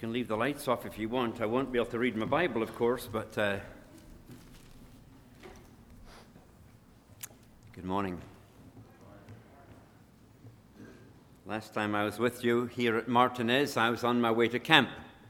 can leave the lights off if you want. I won't be able to read my Bible, of course, but good morning. Last time I was with you here at Martinez, I was on my way to camp.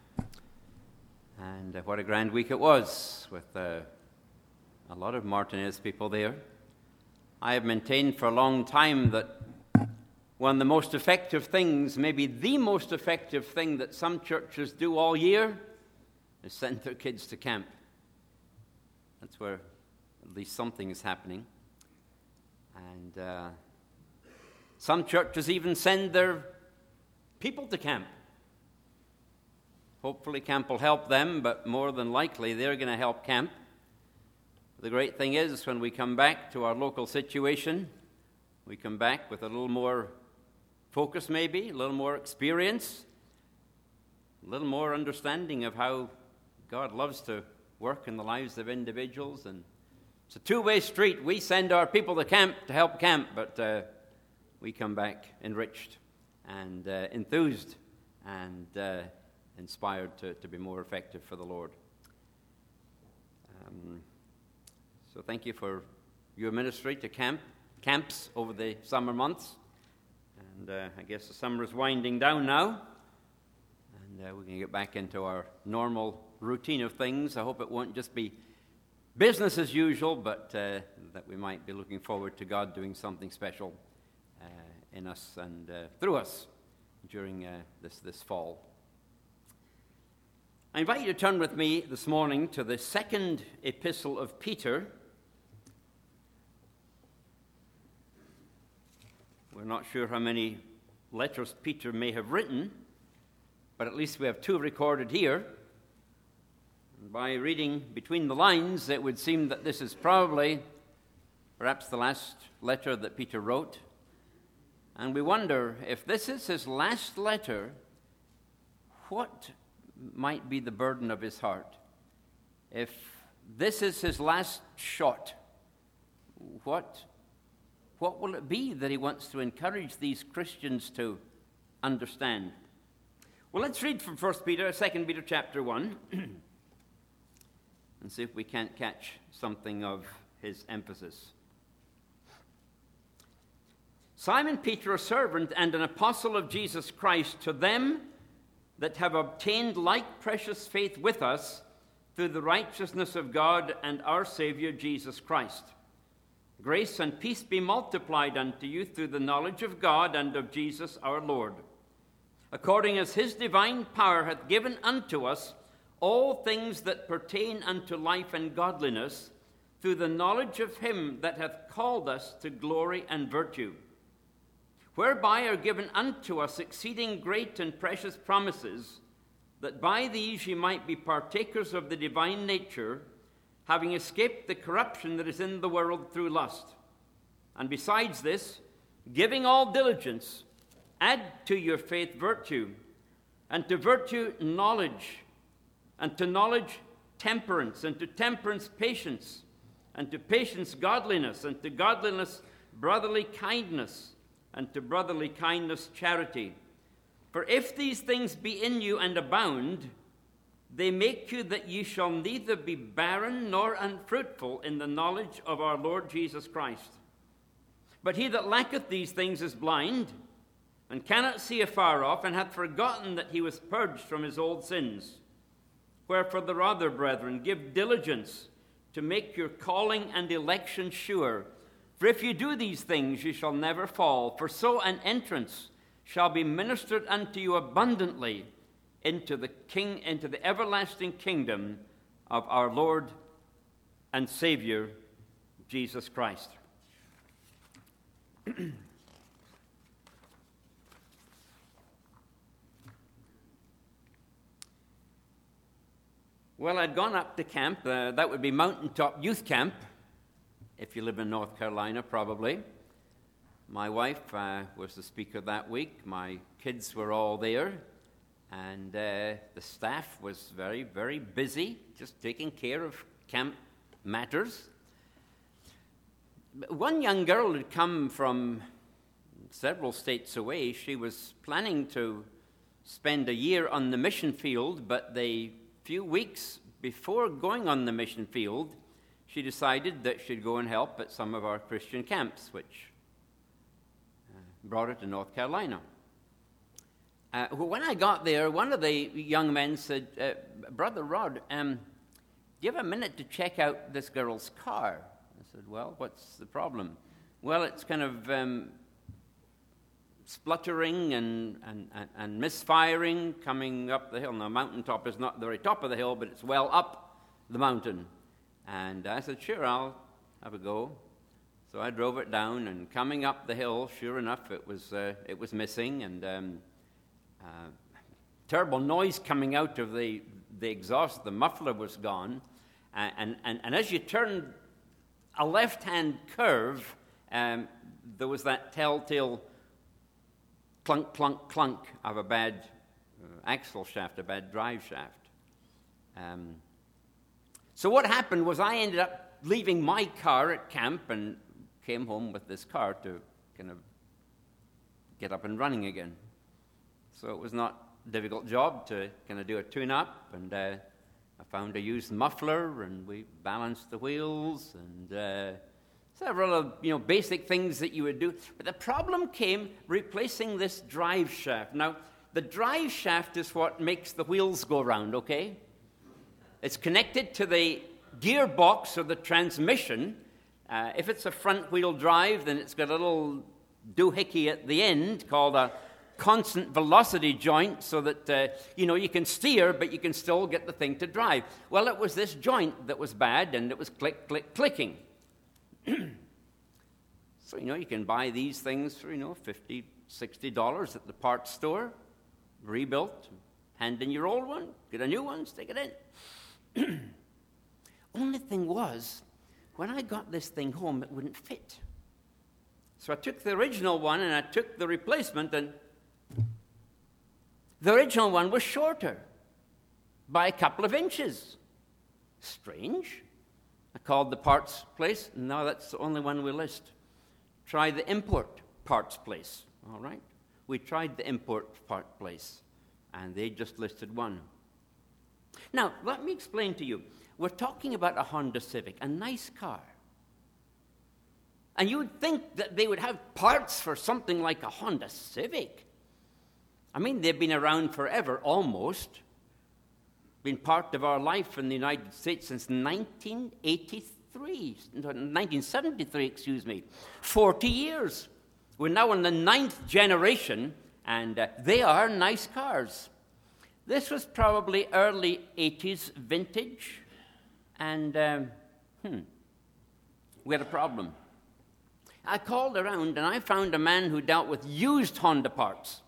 And what a grand week it was, with a lot of Martinez people there. I have maintained for a long time that one of the most effective things, maybe the most effective thing that some churches do all year, is send their kids to camp. That's where at least something is happening. And some churches even send their people to camp. Hopefully camp will help them, but more than likely they're going to help camp. The great thing is, when we come back to our local situation, we come back with a little more focus maybe, a little more experience, a little more understanding of how God loves to work in the lives of individuals. And it's a two-way street. We send our people to camp to help camp, but we come back enriched and enthused and inspired to be more effective for the Lord. So thank you for your ministry to camps over the summer months. And I guess the summer is winding down now, and we can get back into our normal routine of things. I hope it won't just be business as usual, but that we might be looking forward to God doing something special in us and through us during this fall. I invite you to turn with me this morning to the second epistle of Peter. We're not sure how many letters Peter may have written, but at least we have two recorded here. And by reading between the lines, it would seem that this is perhaps the last letter that Peter wrote. And we wonder, if this is his last letter, what might be the burden of his heart? If this is his last shot, what will it be that he wants to encourage these Christians to understand? Well, let's read from 2 Peter chapter 1, and see if we can't catch something of his emphasis. Simon Peter, a servant and an apostle of Jesus Christ, to them that have obtained like precious faith with us through the righteousness of God and our Savior Jesus Christ. Grace and peace be multiplied unto you through the knowledge of God and of Jesus our Lord, according as his divine power hath given unto us all things that pertain unto life and godliness, through the knowledge of him that hath called us to glory and virtue, whereby are given unto us exceeding great and precious promises, that by these ye might be partakers of the divine nature, having escaped the corruption that is in the world through lust. And besides this, giving all diligence, add to your faith virtue, and to virtue knowledge, and to knowledge temperance, and to temperance patience, and to patience godliness, and to godliness brotherly kindness, and to brotherly kindness charity. For if these things be in you and abound, they make you that ye shall neither be barren nor unfruitful in the knowledge of our Lord Jesus Christ. But he that lacketh these things is blind, and cannot see afar off, and hath forgotten that he was purged from his old sins. Wherefore the rather, brethren, give diligence to make your calling and election sure. For if you do these things, ye shall never fall. For so an entrance shall be ministered unto you abundantly into the everlasting kingdom of our Lord and Savior, Jesus Christ. Well, I'd gone up to camp. That would be Mountaintop Youth Camp, if you live in North Carolina, probably. My wife was the speaker that week. My kids were all there. And the staff was very, very busy, just taking care of camp matters. One young girl had come from several states away. She was planning to spend a year on the mission field, but the few weeks before going on the mission field, she decided that she'd go and help at some of our Christian camps, which brought her to North Carolina. When I got there, one of the young men said, Brother Rod, do you have a minute to check out this girl's car? I said, well, what's the problem? Well, it's kind of spluttering and misfiring coming up the hill. Now, mountaintop is not the very top of the hill, but it's well up the mountain. And I said, sure, I'll have a go. So I drove it down, and coming up the hill, sure enough, it was missing, and terrible noise coming out of the exhaust. The muffler was gone, and as you turned a left-hand curve, there was that telltale clunk, clunk, clunk of a bad axle shaft, a bad drive shaft. So what happened was I ended up leaving my car at camp and came home with this car to kind of get up and running again. So it was not a difficult job to kind of do a tune-up, and I found a used muffler, and we balanced the wheels, and several of basic things that you would do. But the problem came replacing this drive shaft. Now, the drive shaft is what makes the wheels go round, okay? It's connected to the gearbox or the transmission. If it's a front-wheel drive, then it's got a little doohickey at the end called a constant velocity joint, so that you can steer, but you can still get the thing to drive. Well, it was this joint that was bad, and it was click, click, clicking. So, you can buy these things for, $50, $60 at the parts store, rebuilt, hand in your old one, get a new one, stick it in. Only thing was, when I got this thing home, it wouldn't fit. So I took the original one, and I took the replacement, and the original one was shorter by a couple of inches. Strange. I called the parts place. No, that's the only one we list. Try the import parts place. All right. We tried the import part place, and they just listed one. Now, let me explain to you. We're talking about a Honda Civic, a nice car. And you would think that they would have parts for something like a Honda Civic. I mean, they've been around forever, almost. Been part of our life in the United States since 1973, 40 years. We're now in the 9th generation, and they are nice cars. This was probably early 80s vintage, and we had a problem. I called around, and I found a man who dealt with used Honda parts.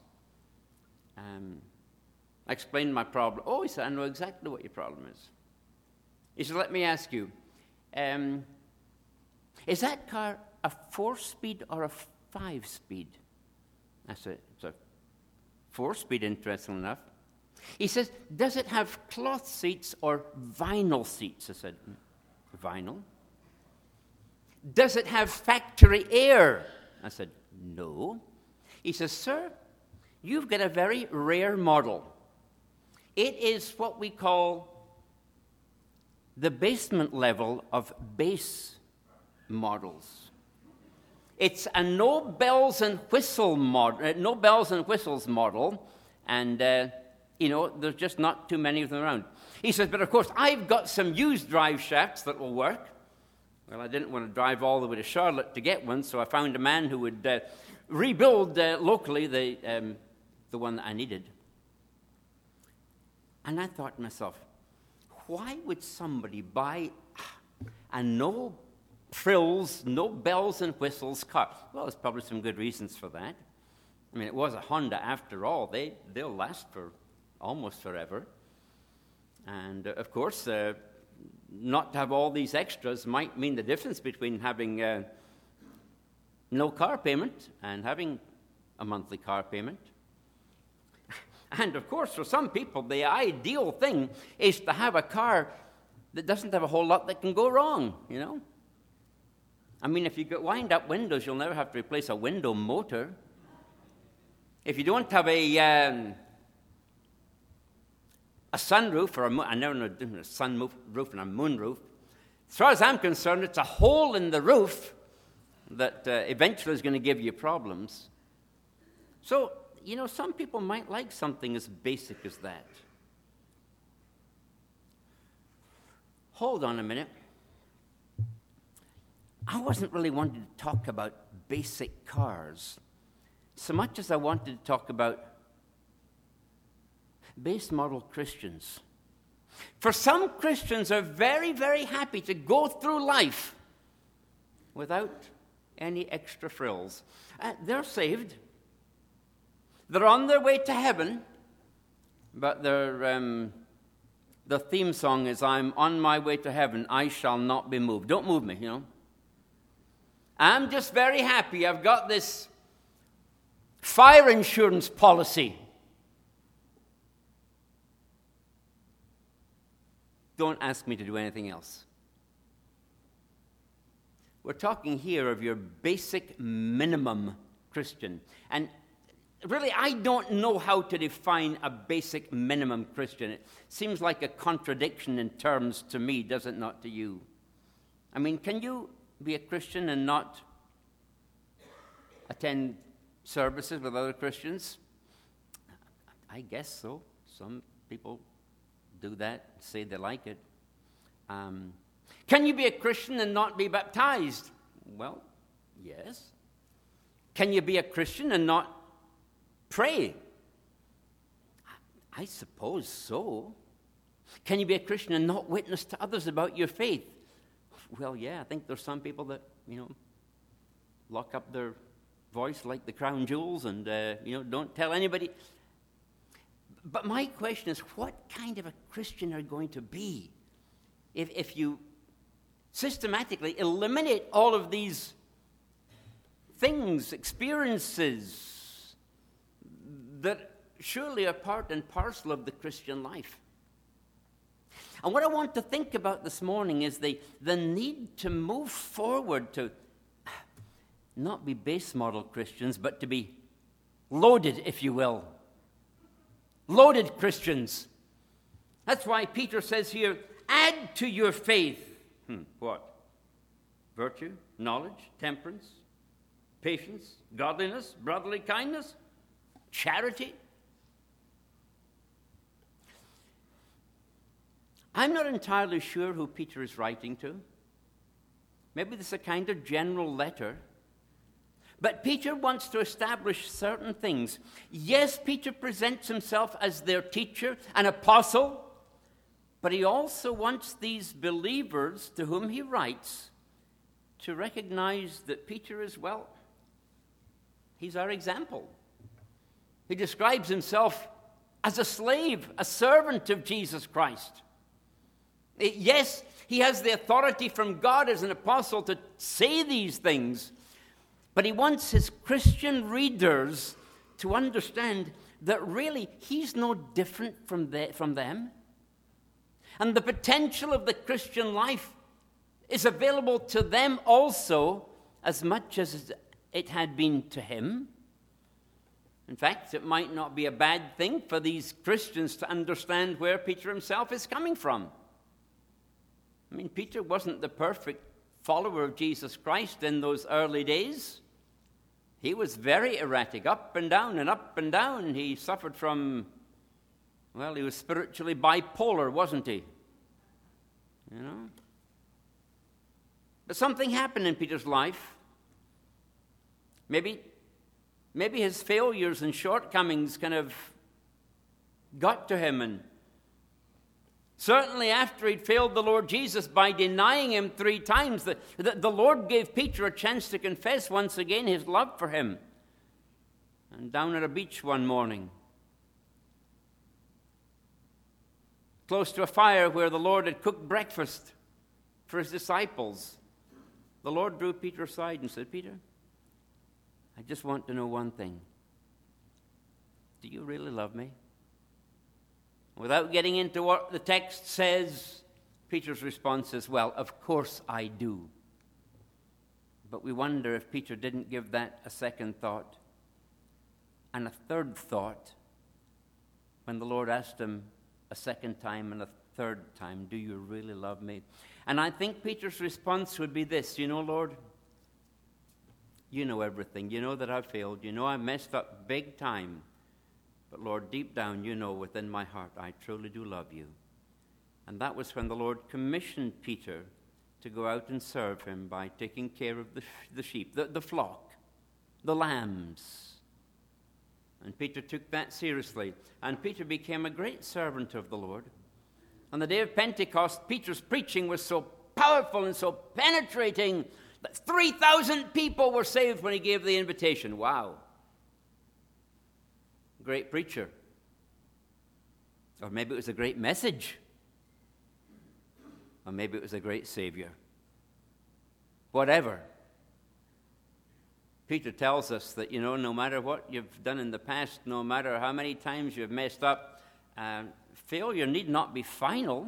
I explained my problem. Oh, he said, I know exactly what your problem is. He said, let me ask you, is that car a 4-speed or a 5-speed? I said, it's a 4-speed, interesting enough. He says, does it have cloth seats or vinyl seats? I said, vinyl. Does it have factory air? I said, no. He says, sir, you've got a very rare model. It is what we call the basement level of base models. It's a no bells and whistles model, and there's just not too many of them around. He says, but of course, I've got some used drive shafts that will work. Well, I didn't want to drive all the way to Charlotte to get one, so I found a man who would rebuild locally the one that I needed. And I thought to myself, why would somebody buy a no frills, no bells and whistles car? Well, there's probably some good reasons for that. I mean, it was a Honda after all. They'll last for almost forever. And, of course, not to have all these extras might mean the difference between having no car payment and having a monthly car payment. And, of course, for some people, the ideal thing is to have a car that doesn't have a whole lot that can go wrong, I mean, if you get wind-up windows, you'll never have to replace a window motor. If you don't have a a sunroof or I never know the difference between a sunroof and a moonroof. As far as I'm concerned, it's a hole in the roof that eventually is going to give you problems. So, some people might like something as basic as that. Hold on a minute. I wasn't really wanting to talk about basic cars so much as I wanted to talk about base model Christians. For some Christians are very, very happy to go through life without any extra frills. They're saved. They're on their way to heaven, but the theme song is, I'm on my way to heaven, I shall not be moved. Don't move me, I'm just very happy. I've got this fire insurance policy. Don't ask me to do anything else. We're talking here of your basic minimum Christian. And really, I don't know how to define a basic minimum Christian. It seems like a contradiction in terms to me, does it not to you? I mean, can you be a Christian and not attend services with other Christians? I guess so. Some people do that, say they like it. Can you be a Christian and not be baptized? Well, yes. Can you be a Christian and not pray? I suppose so. Can you be a Christian and not witness to others about your faith? Well, yeah, I think there's some people that, lock up their voice like the crown jewels and, don't tell anybody. But my question is, what kind of a Christian are you going to be if you systematically eliminate all of these things, experiences that surely are part and parcel of the Christian life? And what I want to think about this morning is the need to move forward to not be base model Christians, but to be loaded, if you will. Loaded Christians. That's why Peter says here, add to your faith. What? Virtue, knowledge, temperance, patience, godliness, brotherly kindness, charity. I'm not entirely sure who Peter is writing to. Maybe this is a kind of general letter. But Peter wants to establish certain things. Yes, Peter presents himself as their teacher, an apostle, but he also wants these believers to whom he writes to recognize that Peter is, well, he's our example. He describes himself as a slave, a servant of Jesus Christ. Yes, he has the authority from God as an apostle to say these things, but he wants his Christian readers to understand that really he's no different from them. And the potential of the Christian life is available to them also as much as it had been to him. In fact, it might not be a bad thing for these Christians to understand where Peter himself is coming from. I mean, Peter wasn't the perfect follower of Jesus Christ in those early days. He was very erratic, up and down and up and down. He suffered from, he was spiritually bipolar, wasn't he? But something happened in Peter's life. Maybe his failures and shortcomings kind of got to him, and certainly after he'd failed the Lord Jesus by denying him 3 times, the Lord gave Peter a chance to confess once again his love for him. And down at a beach one morning, close to a fire where the Lord had cooked breakfast for his disciples, the Lord drew Peter aside and said, Peter, I just want to know one thing. Do you really love me? Without getting into what the text says, Peter's response is, well, of course I do. But we wonder if Peter didn't give that a second thought and a third thought when the Lord asked him a a second time and a third time, do you really love me? And I think Peter's response would be this, Lord, you know everything. You know that I've failed. You know I messed up big time. But Lord, deep down, you know within my heart, I truly do love you. And that was when the Lord commissioned Peter to go out and serve him by taking care of the sheep, the flock, the lambs. And Peter took that seriously. And Peter became a great servant of the Lord. On the day of Pentecost, Peter's preaching was so powerful and so penetrating that 3,000 people were saved when he gave the invitation. Wow. Great preacher. Or maybe it was a great message. Or maybe it was a great Savior. Whatever. Peter tells us that, no matter what you've done in the past, no matter how many times you've messed up, failure need not be final.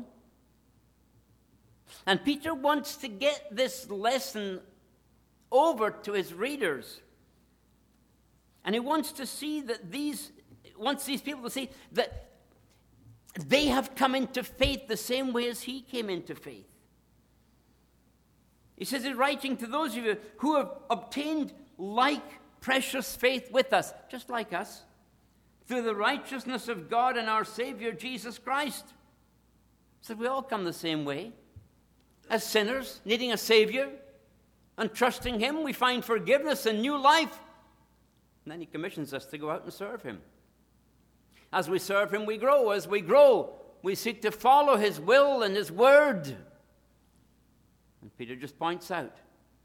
And Peter wants to get this lesson over to his readers. And he wants to see that these people to see that they have come into faith the same way as he came into faith. He says in writing to those of you who have obtained like precious faith with us, just like us, through the righteousness of God and our Savior, Jesus Christ. So we all come the same way. As sinners, needing a Savior, and trusting him, we find forgiveness and new life. And then he commissions us to go out and serve him. As we serve him, we grow. As we grow, we seek to follow his will and his word. And Peter just points out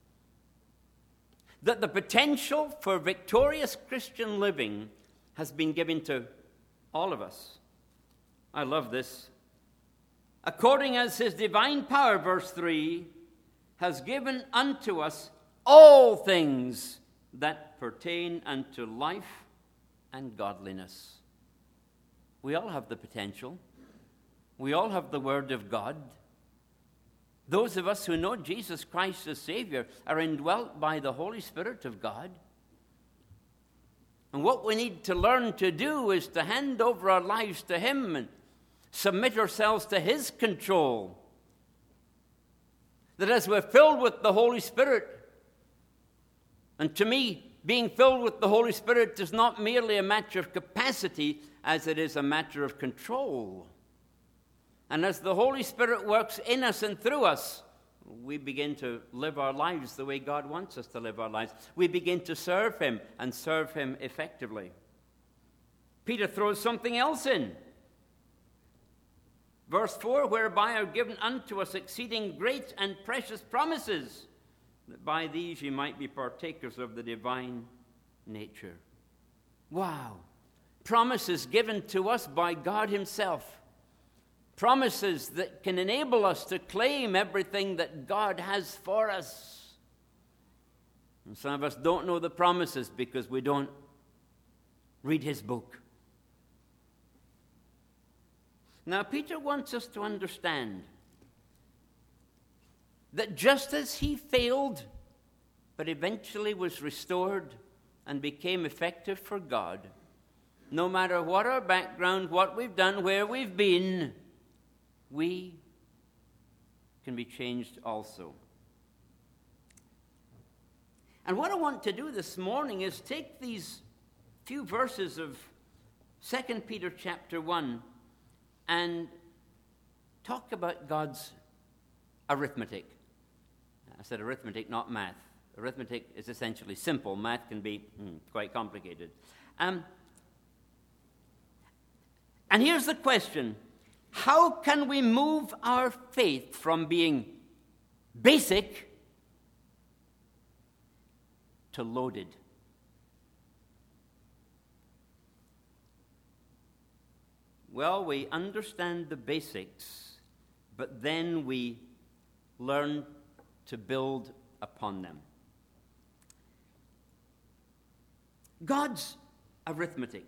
that the potential for victorious Christian living has been given to all of us. I love this. According as his divine power, verse 3, has given unto us all things that pertain unto life and godliness. We all have the potential. We all have the Word of God. Those of us who know Jesus Christ as Savior are indwelt by the Holy Spirit of God. And what we need to learn to do is to hand over our lives to him and submit ourselves to his control. That as we're filled with the Holy Spirit, and to me, being filled with the Holy Spirit is not merely a matter of capacity as it is a matter of control. And as the Holy Spirit works in us and through us, we begin to live our lives the way God wants us to live our lives. We begin to serve him and serve him effectively. Peter throws something else in. Verse 4, whereby are given unto us exceeding great and precious promises, that by these ye might be partakers of the divine nature. Wow. Promises given to us by God himself. Promises that can enable us to claim everything that God has for us. And some of us don't know the promises because we don't read his book. Now, Peter wants us to understand that just as he failed, but eventually was restored and became effective for God, no matter what our background, what we've done, where we've been, we can be changed also. And what I want to do this morning is take these few verses of 2 Peter chapter 1 and talk about God's arithmetic. I said arithmetic, not math. Arithmetic is essentially simple. Math can be quite complicated. And here's the question. How can we move our faith from being basic to loaded? Well, we understand the basics, but then we learn to build upon them. God's arithmetic.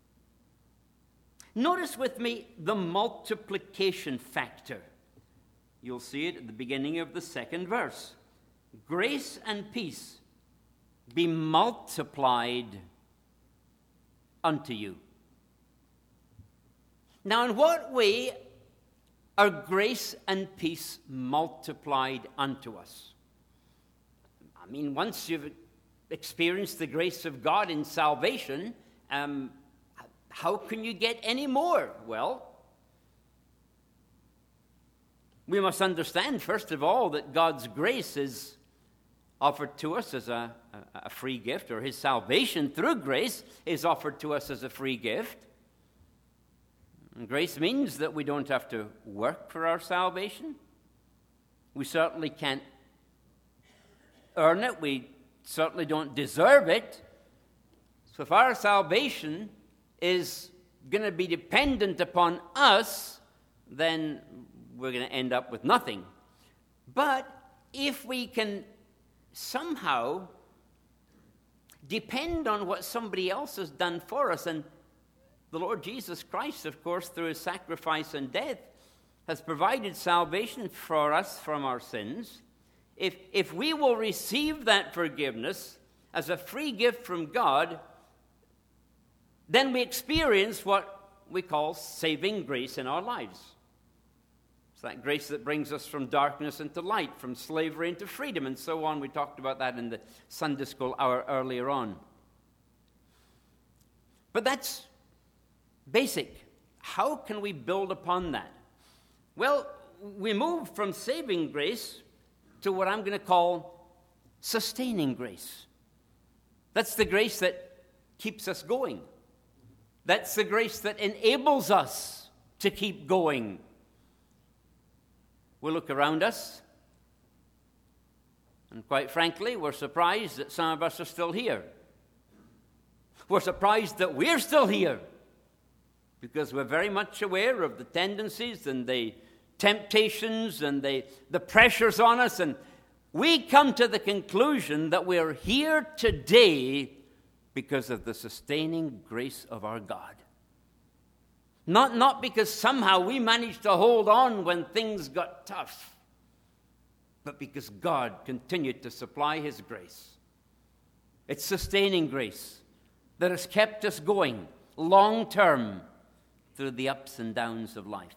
Notice with me the multiplication factor. You'll see it at the beginning of the second verse. Grace and peace be multiplied unto you. Now, in what way are grace and peace multiplied unto us? I mean, once you've experienced the grace of God in salvation, how can you get any more? Well, we must understand, first of all, that God's grace is offered to us as a free gift, or his salvation through grace is offered to us as a free gift. And grace means that we don't have to work for our salvation. We certainly can't earn it. We certainly don't deserve it. So if our salvation is going to be dependent upon us, then we're going to end up with nothing. But if we can somehow depend on what somebody else has done for us, and the Lord Jesus Christ, of course, through his sacrifice and death, has provided salvation for us from our sins. If we will receive that forgiveness as a free gift from God, then we experience what we call saving grace in our lives. It's that grace that brings us from darkness into light, from slavery into freedom, and so on. We talked about that in the Sunday school hour earlier on. But that's basic. How can we build upon that? Well, we move from saving grace to what I'm going to call sustaining grace. That's the grace that keeps us going. That's the grace that enables us to keep going. We look around us, and quite frankly, we're surprised that some of us are still here. We're surprised that we're still here, because we're very much aware of the tendencies and the temptations and the pressures on us, and we come to the conclusion that we're here today because of the sustaining grace of our God. Not because somehow we managed to hold on when things got tough, but because God continued to supply his grace. It's sustaining grace that has kept us going long term through the ups and downs of life.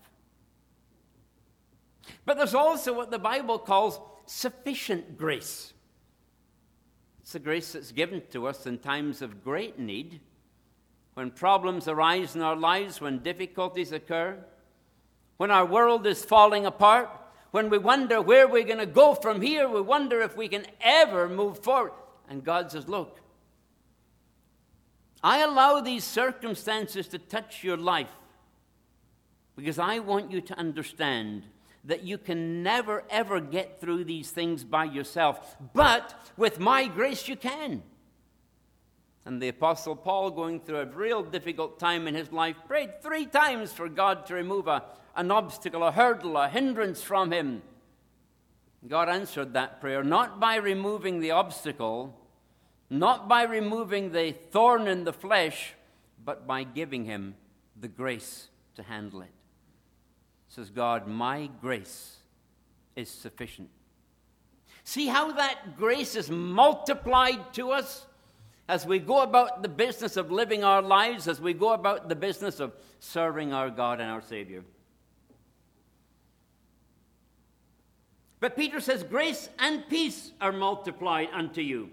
But there's also what the Bible calls sufficient grace. It's the grace that's given to us in times of great need, when problems arise in our lives, when difficulties occur, when our world is falling apart, when we wonder where we're going to go from here, we wonder if we can ever move forward. And God says, look, I allow these circumstances to touch your life because I want you to understand that you can never, ever get through these things by yourself. But with my grace, you can. And the Apostle Paul, going through a real difficult time in his life, prayed 3 times for God to remove an obstacle, a hurdle, a hindrance from him. God answered that prayer, not by removing the obstacle, not by removing the thorn in the flesh, but by giving him the grace to handle it. Says God, my grace is sufficient. See how that grace is multiplied to us as we go about the business of living our lives, as we go about the business of serving our God and our Savior. But Peter says, grace and peace are multiplied unto you.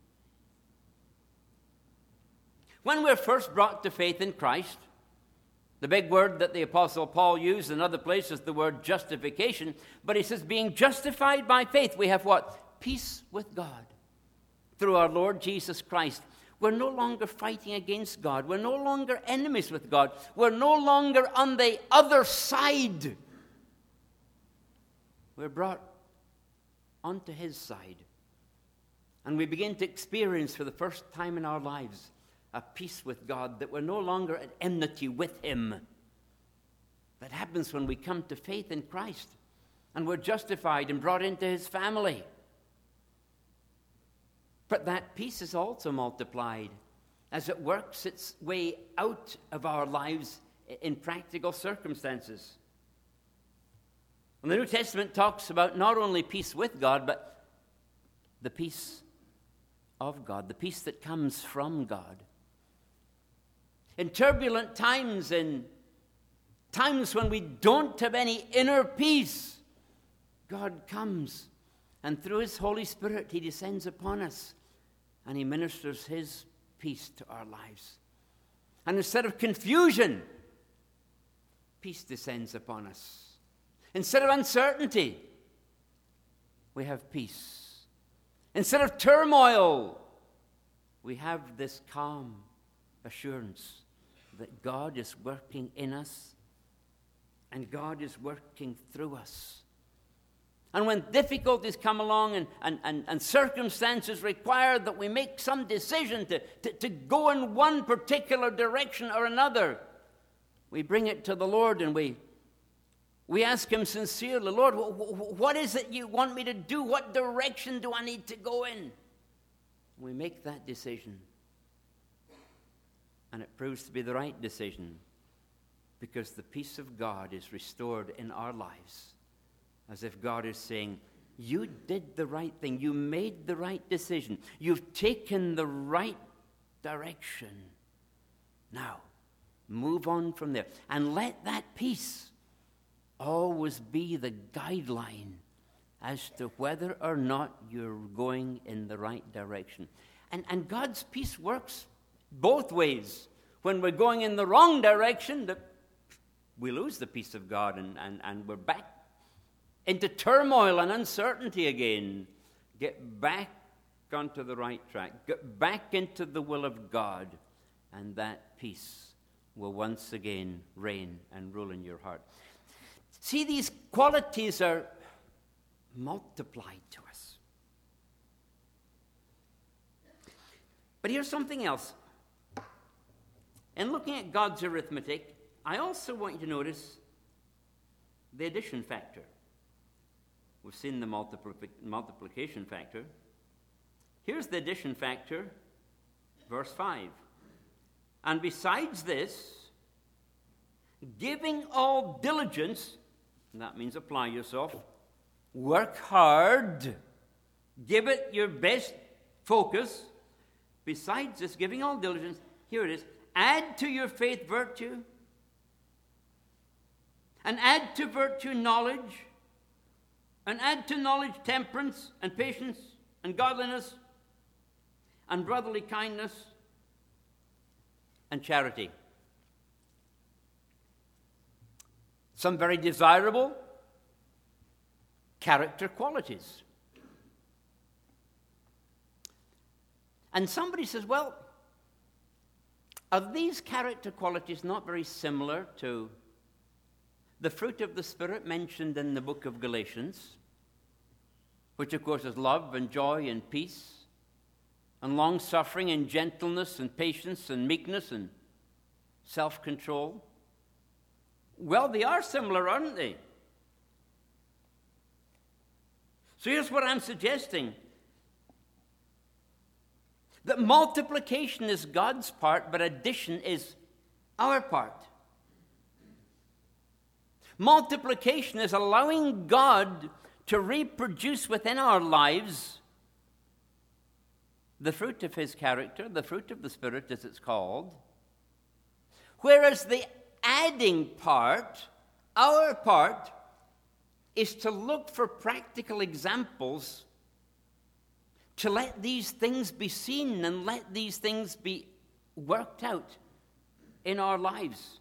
When we're first brought to faith in Christ, the big word that the Apostle Paul used in other places is the word justification. But he says, being justified by faith, we have what? Peace with God through our Lord Jesus Christ. We're no longer fighting against God. We're no longer enemies with God. We're no longer on the other side. We're brought onto his side. And we begin to experience for the first time in our lives a peace with God, that we're no longer at enmity with him. That happens when we come to faith in Christ and we're justified and brought into his family. But that peace is also multiplied as it works its way out of our lives in practical circumstances. And the New Testament talks about not only peace with God, but the peace of God, the peace that comes from God. In turbulent times in times when we don't have any inner peace, God comes, and through his Holy Spirit, he descends upon us, and he ministers his peace to our lives. And instead of confusion, peace descends upon us. Instead of uncertainty, we have peace. Instead of turmoil, we have this calm assurance that God is working in us and God is working through us. And when difficulties come along and circumstances require that we make some decision to go in one particular direction or another, we bring it to the Lord and we ask him sincerely, Lord, what is it you want me to do? What direction do I need to go in? We make that decision. And it proves to be the right decision because the peace of God is restored in our lives. As if God is saying, you did the right thing. You made the right decision. You've taken the right direction. Now, move on from there. And let that peace always be the guideline as to whether or not you're going in the right direction. And God's peace works both ways. When we're going in the wrong direction, we lose the peace of God and we're back into turmoil and uncertainty again. Get back onto the right track. Get back into the will of God, and that peace will once again reign and rule in your heart. See, these qualities are multiplied to us. But here's something else. In looking at God's arithmetic, I also want you to notice the addition factor. We've seen the multiplication factor. Here's the addition factor, verse 5. And besides this, giving all diligence, and that means apply yourself, work hard, give it your best focus. Besides this, giving all diligence, here it is, add to your faith virtue, and add to virtue knowledge, and add to knowledge temperance and patience and godliness and brotherly kindness and charity. Some very desirable character qualities. And somebody says, well, are these character qualities not very similar to the fruit of the Spirit mentioned in the book of Galatians, which of course is love and joy and peace and long-suffering and gentleness and patience and meekness and self-control? Well, they are similar, aren't they? So here's what I'm suggesting. That multiplication is God's part, but addition is our part. Multiplication is allowing God to reproduce within our lives the fruit of his character, the fruit of the Spirit, as it's called. Whereas the adding part, our part, is to look for practical examples to let these things be seen and let these things be worked out in our lives.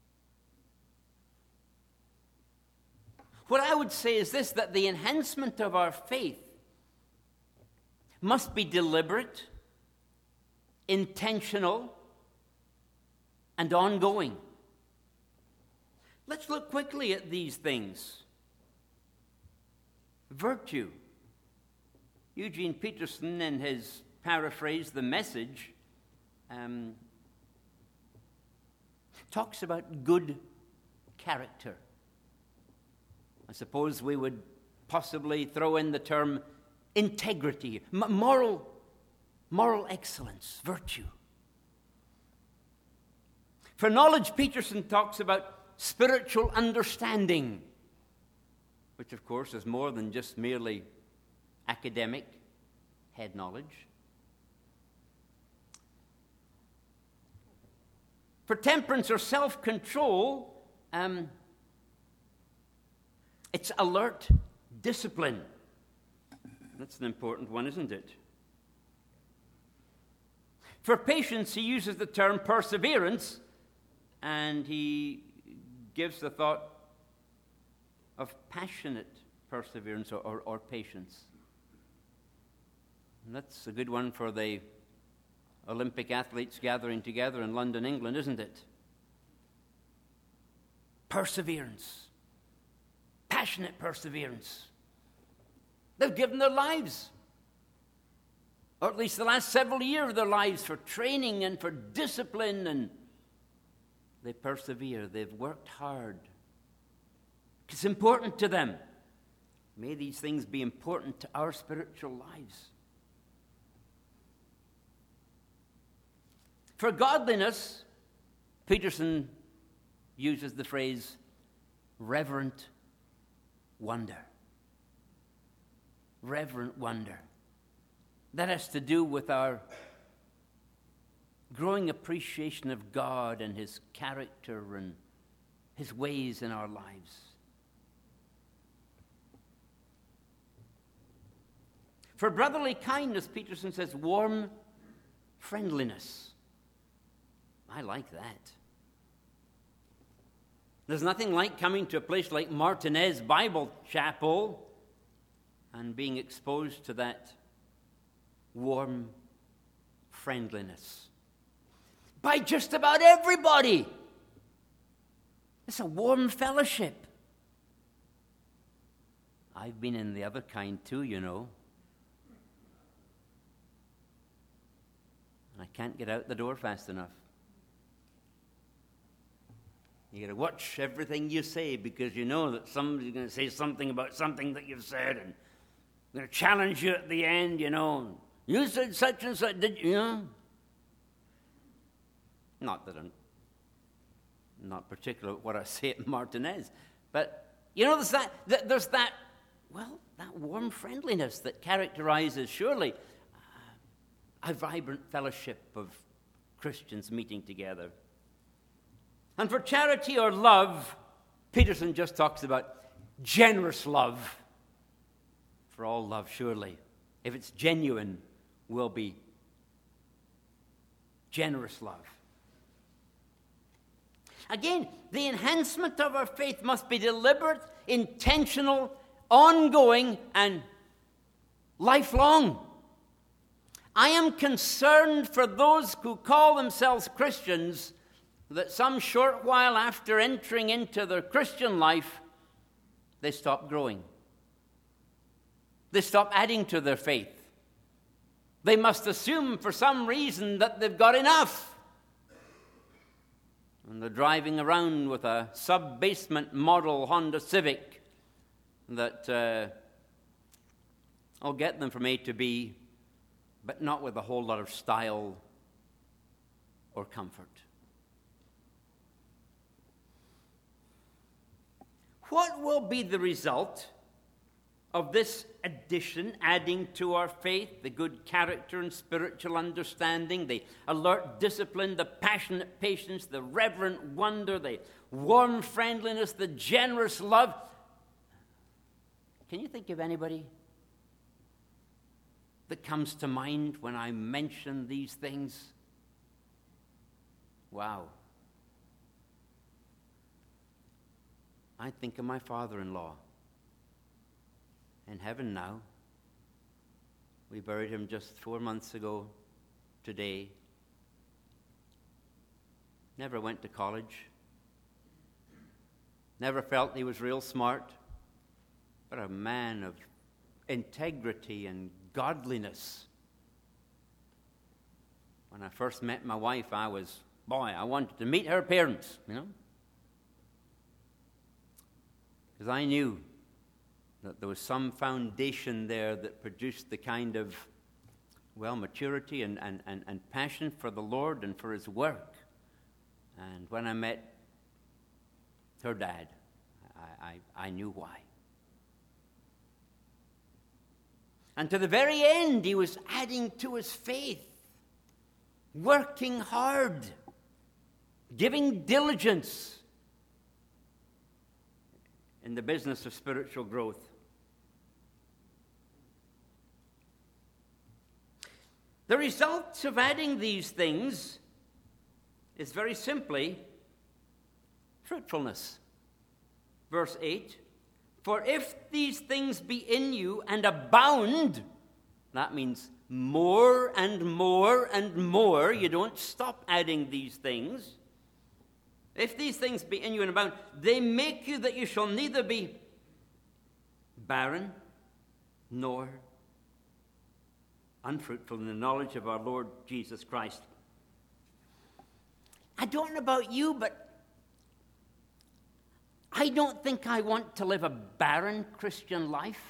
What I would say is this, that the enhancement of our faith must be deliberate, intentional, and ongoing. Let's look quickly at these things. Virtue. Eugene Peterson, in his paraphrase, The Message, talks about good character. I suppose we would possibly throw in the term integrity, moral excellence, virtue. For knowledge, Peterson talks about spiritual understanding, which of course is more than just merely academic head knowledge. For temperance or self-control, It's alert discipline. That's an important one, isn't it? For patience, he uses the term perseverance, and he gives the thought of passionate perseverance or patience. And that's a good one for the Olympic athletes gathering together in London, England, isn't it? Perseverance. Passionate perseverance. They've given their lives, or at least the last several years of their lives, for training and for discipline, and they persevere. They've worked hard. It's important to them. May these things be important to our spiritual lives. For godliness, Peterson uses the phrase reverent wonder. Reverent wonder. That has to do with our growing appreciation of God and His character and His ways in our lives. For brotherly kindness, Peterson says, warm friendliness. I like that. There's nothing like coming to a place like Martinez Bible Chapel and being exposed to that warm friendliness by just about everybody. It's a warm fellowship. I've been in the other kind too, you know. And I can't get out the door fast enough. You got to watch everything you say, because you know that somebody's going to say something about something that you've said, and they're going to challenge you at the end, you know. You said such and such, did you? You know? Not that I'm not particular what I say at Martinez, but you know, there's that warm friendliness that characterizes surely a vibrant fellowship of Christians meeting together. And for charity or love, Peterson just talks about generous love. For all love, surely, if it's genuine, will be generous love. Again, the enhancement of our faith must be deliberate, intentional, ongoing, and lifelong. I am concerned for those who call themselves Christians that some short while after entering into their Christian life, they stop growing. They stop adding to their faith. They must assume for some reason that they've got enough. And they're driving around with a sub-basement model Honda Civic that will get them from A to B, but not with a whole lot of style or comfort. What will be the result of this addition, adding to our faith, the good character and spiritual understanding, the alert discipline, the passionate patience, the reverent wonder, the warm friendliness, the generous love? Can you think of anybody that comes to mind when I mention these things? Wow. I think of my father-in-law in heaven now. We buried him just 4 months ago today. Never went to college. Never felt he was real smart. But a man of integrity and godliness. When I first met my wife, I wanted to meet her parents, you know. Because I knew that there was some foundation there that produced the kind of, maturity and passion for the Lord and for His work. And when I met her dad, I knew why. And to the very end, he was adding to his faith, working hard, giving diligence, in the business of spiritual growth. The result of adding these things is very simply fruitfulness. Verse 8, for if these things be in you and abound, that means more and more and more. You don't stop adding these things. If these things be in you and abound, they make you that you shall neither be barren nor unfruitful in the knowledge of our Lord Jesus Christ. I don't know about you, but I don't think I want to live a barren Christian life.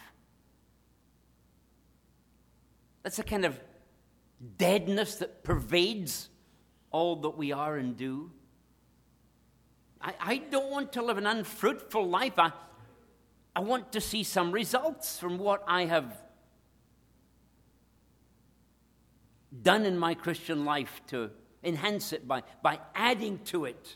That's a kind of deadness that pervades all that we are and do. I don't want to live an unfruitful life. I want to see some results from what I have done in my Christian life to enhance it by adding to it.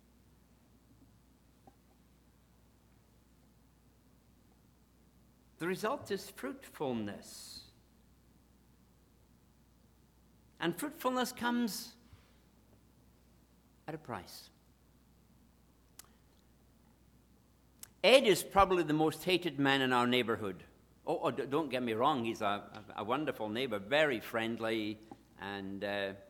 The result is fruitfulness. And fruitfulness comes at a price. Ed is probably the most hated man in our neighborhood. Oh, don't get me wrong, he's a wonderful neighbor, very friendly, and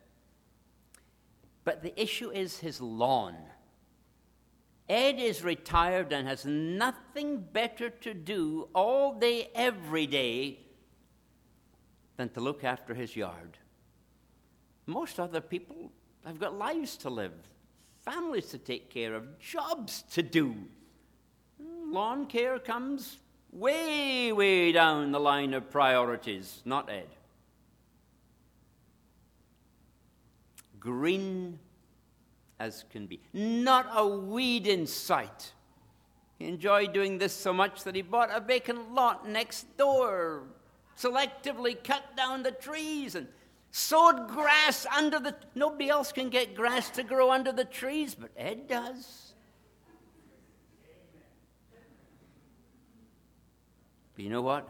but the issue is his lawn. Ed is retired and has nothing better to do all day, every day, than to look after his yard. Most other people have got lives to live, families to take care of, jobs to do. Lawn care comes way, way down the line of priorities, not Ed. Green as can be. Not a weed in sight. He enjoyed doing this so much that he bought a vacant lot next door, selectively cut down the trees and sowed grass under the... Nobody else can get grass to grow under the trees, but Ed does. But you know what?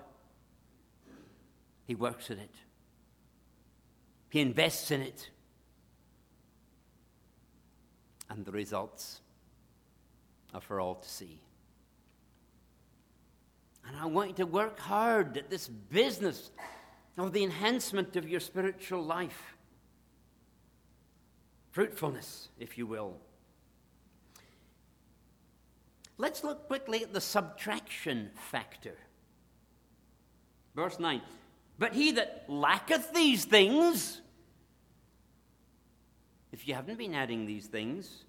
He works at it. He invests in it. And the results are for all to see. And I want you to work hard at this business of the enhancement of your spiritual life. Fruitfulness, if you will. Let's look quickly at the subtraction factor. Verse 9. But he that lacketh these things, if you haven't been adding these things,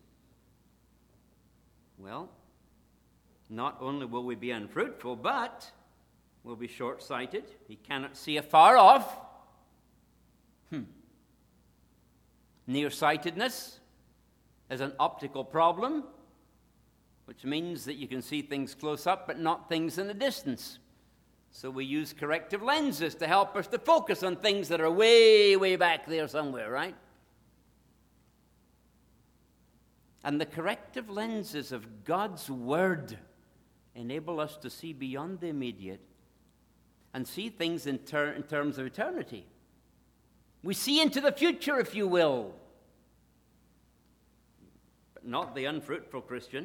well, not only will we be unfruitful, but we'll be short-sighted. He cannot see afar off. Nearsightedness is an optical problem, which means that you can see things close up, but not things in the distance. So we use corrective lenses to help us to focus on things that are way, way back there somewhere, right? And the corrective lenses of God's Word enable us to see beyond the immediate and see things in terms of eternity. We see into the future, if you will. But not the unfruitful Christian.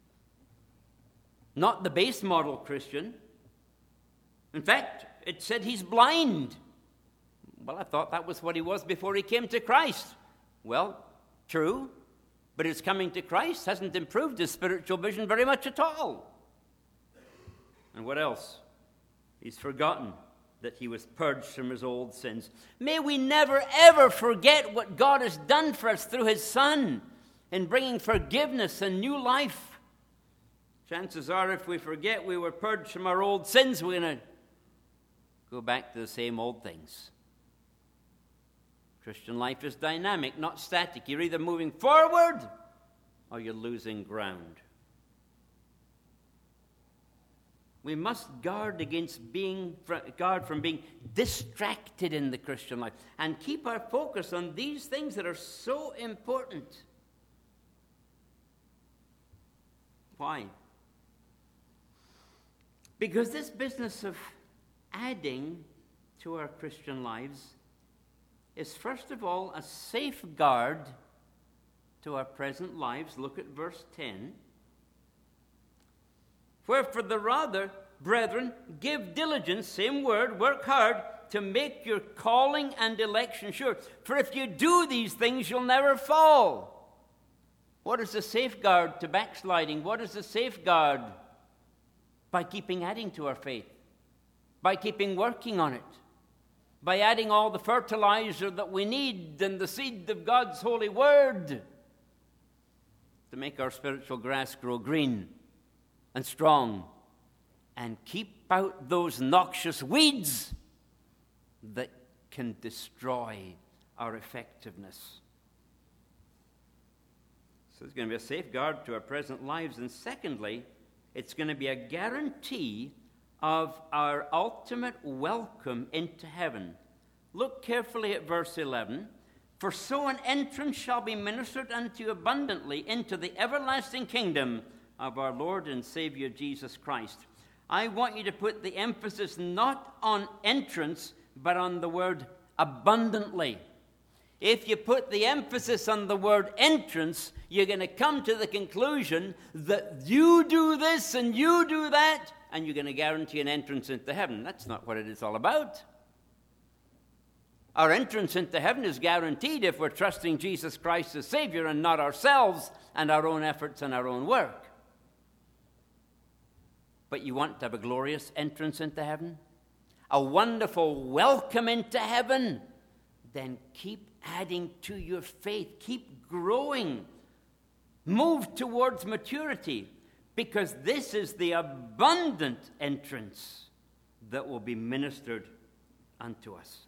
Not the base model Christian. In fact, it said he's blind. Well, I thought that was what he was before he came to Christ. Well, true. But his coming to Christ hasn't improved his spiritual vision very much at all. And what else? He's forgotten that he was purged from his old sins. May we never, ever forget what God has done for us through his Son in bringing forgiveness and new life. Chances are, if we forget we were purged from our old sins, we're going to go back to the same old things. Christian life is dynamic, not static. You're either moving forward or you're losing ground. We must guard from being distracted in the Christian life and keep our focus on these things that are so important. Why? Because this business of adding to our Christian lives is, first of all, a safeguard to our present lives. Look at verse 10. Wherefore the rather, brethren, give diligence, same word, work hard, to make your calling and election sure. For if you do these things, you'll never fall. What is the safeguard to backsliding? What is the safeguard? By keeping adding to our faith, by keeping working on it, by adding all the fertilizer that we need and the seed of God's holy word to make our spiritual grass grow green and strong and keep out those noxious weeds that can destroy our effectiveness. So there's going to be a safeguard to our present lives. And secondly, it's going to be a guarantee of our ultimate welcome into heaven. Look carefully at verse 11. For so an entrance shall be ministered unto you abundantly into the everlasting kingdom of our Lord and Savior Jesus Christ. I want you to put the emphasis not on entrance, but on the word abundantly. If you put the emphasis on the word entrance, you're going to come to the conclusion that you do this and you do that, and you're going to guarantee an entrance into heaven. That's not what it is all about. Our entrance into heaven is guaranteed if we're trusting Jesus Christ as Savior and not ourselves and our own efforts and our own work. But you want to have a glorious entrance into heaven? A wonderful welcome into heaven? Then keep adding to your faith. Keep growing. Move towards maturity, because this is the abundant entrance that will be ministered unto us.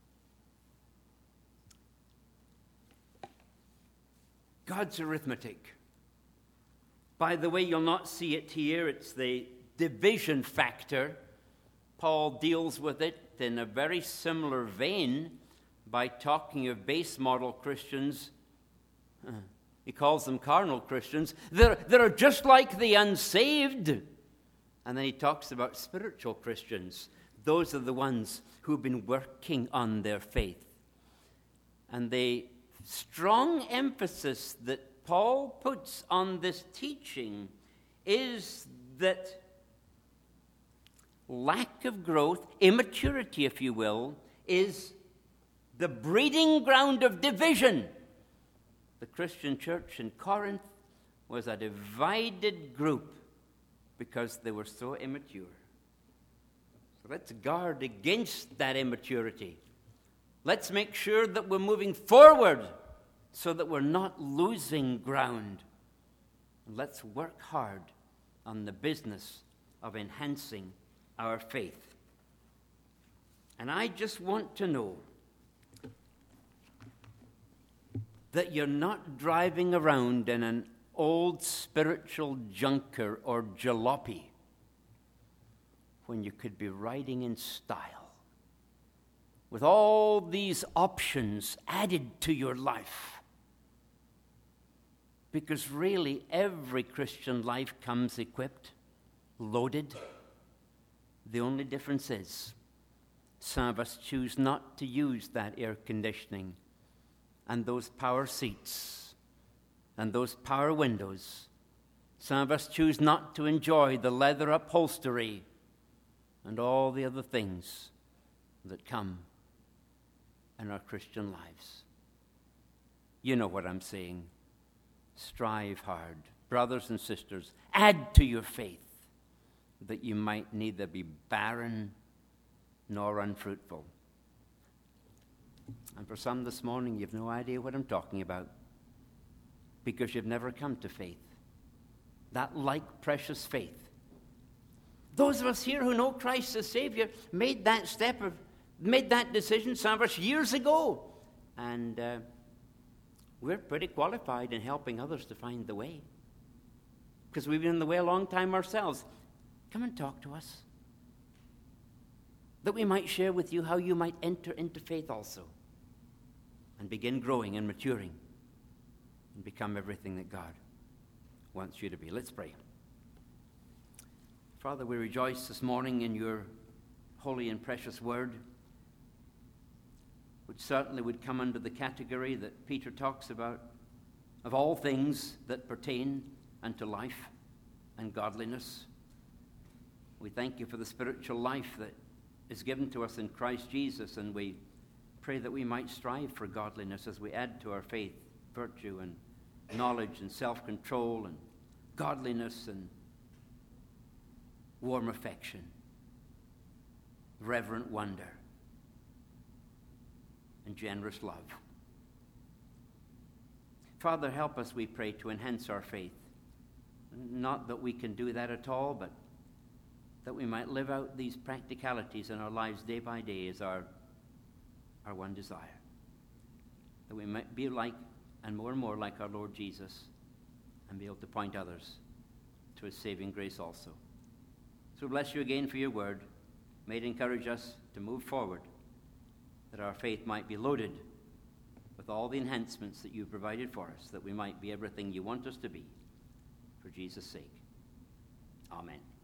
God's arithmetic. By the way, you'll not see it here. It's the division factor. Paul deals with it in a very similar vein by talking of base model Christians. He calls them carnal Christians. They're just like the unsaved. And then he talks about spiritual Christians. Those are the ones who've been working on their faith. And the strong emphasis that Paul puts on this teaching is that lack of growth, immaturity, if you will, is the breeding ground of division. The Christian church in Corinth was a divided group because they were so immature. So let's guard against that immaturity. Let's make sure that we're moving forward so that we're not losing ground. And let's work hard on the business of enhancing our faith. And I just want to know that you're not driving around in an old spiritual junker or jalopy when you could be riding in style with all these options added to your life. Because really, every Christian life comes equipped, loaded. The only difference is some of us choose not to use that air conditioning and those power seats and those power windows. Some of us choose not to enjoy the leather upholstery and all the other things that come in our Christian lives. You know what I'm saying. Strive hard. Brothers and sisters, add to your faith that you might neither be barren nor unfruitful. And for some this morning, you've no idea what I'm talking about because you've never come to faith. That like precious faith. Those of us here who know Christ as Savior made that decision, some of us years ago. And we're pretty qualified in helping others to find the way because we've been in the way a long time ourselves. Come and talk to us that we might share with you how you might enter into faith also and begin growing and maturing and become everything that God wants you to be. Let's pray. Father, we rejoice this morning in your holy and precious word, which certainly would come under the category that Peter talks about, of all things that pertain unto life and godliness. We thank you for the spiritual life that is given to us in Christ Jesus, and we pray that we might strive for godliness as we add to our faith virtue and knowledge and self-control and godliness and warm affection, reverent wonder, and generous love. Father, help us, we pray, to enhance our faith. Not that we can do that at all, but that we might live out these practicalities in our lives day by day is our one desire. That we might be like, and more like our Lord Jesus, and be able to point others to his saving grace also. So bless you again for your word. May it encourage us to move forward, that our faith might be loaded with all the enhancements that you've provided for us, that we might be everything you want us to be, for Jesus' sake. Amen.